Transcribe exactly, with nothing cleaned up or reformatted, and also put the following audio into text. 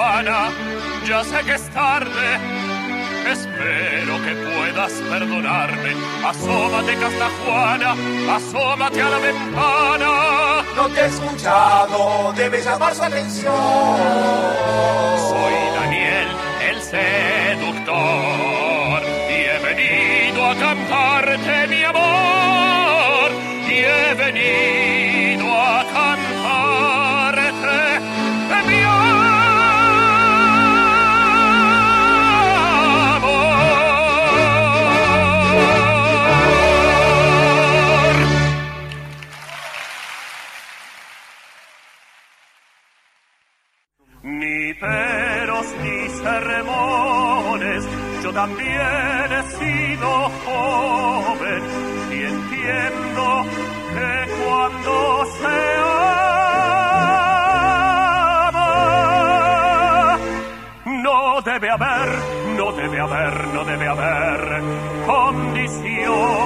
Juana, ya sé que es tarde, espero que puedas perdonarme. Asómate, Castajuana, asómate a la ventana. No te he escuchado, debes llamar su atención. Soy Daniel, el seductor, y he venido a cantarte mi amor, y he venido a cantarte mi amor. Ni peros ni sermones, yo también he sido joven y entiendo que cuando se ama no debe haber, no debe haber, no debe haber condición.